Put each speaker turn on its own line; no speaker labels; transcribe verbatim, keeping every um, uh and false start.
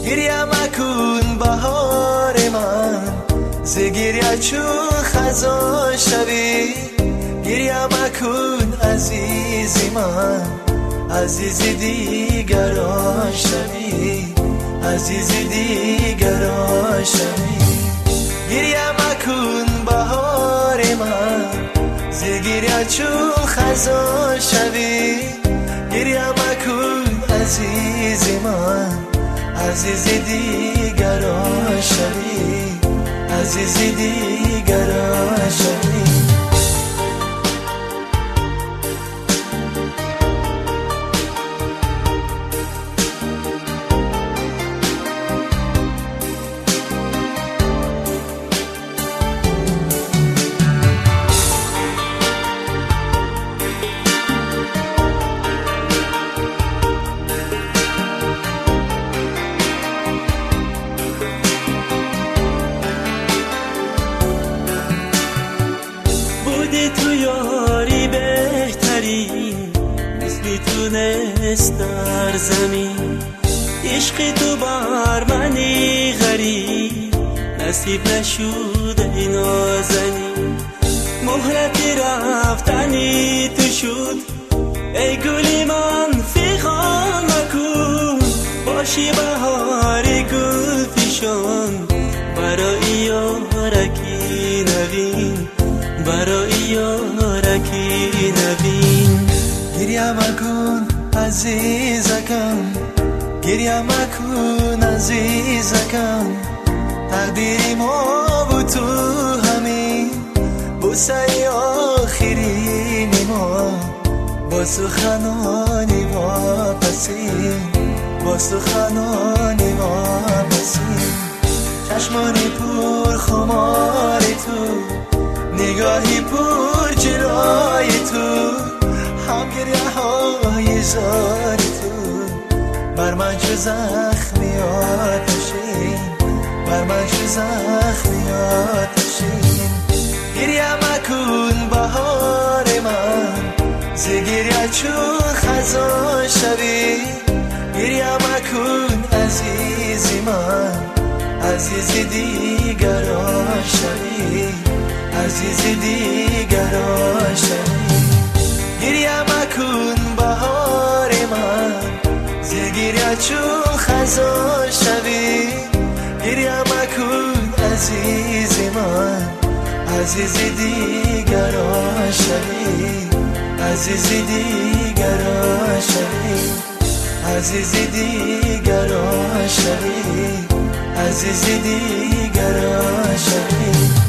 گریه مکن بهار من ز گریه چون خزان شوی گریه مکن عزیزی من عزیز دیگران شوی عزیز دیگران شوی گریه مکن بهار من ز گریه چون خزان شوی گریه مکن عزیزی من عزیز دیگران شوی عزیز دیگران شوی
تو یاری بهتری مثلی تونست در زمین عشق تو بر منی غریب نصیب نشود ای نازنین مهلت رفتنی تو شد ای گلی من فیغان مکن باشی بهاری گل فیشان برای یارکی نوین برای یارکی نوین
گریه مکن عزیزکم گریه مکن عزیزکم تقدیری ما بود تو همین بوسه آخرین ما با سخنانی واپسین با سخنانی واپسین چشمانی پر خماری تو نگاهی پر جلای تو هم گریه های زاری تو بر من چه زخمی آتشین بر من چه زخمی آتشین گریه مکن بهار من ز گریه چون خزان شوی گریه مکن عزیزی من عزیز دیگران شوی عزیز دیگران شوی گریه مکن بهار من ز گریه چون خزان شوی گریه مکن عزیز من عزیز دیگران شوی عزیز دیگران شوی عزیز دیگران شوی عزیز دیگران شوی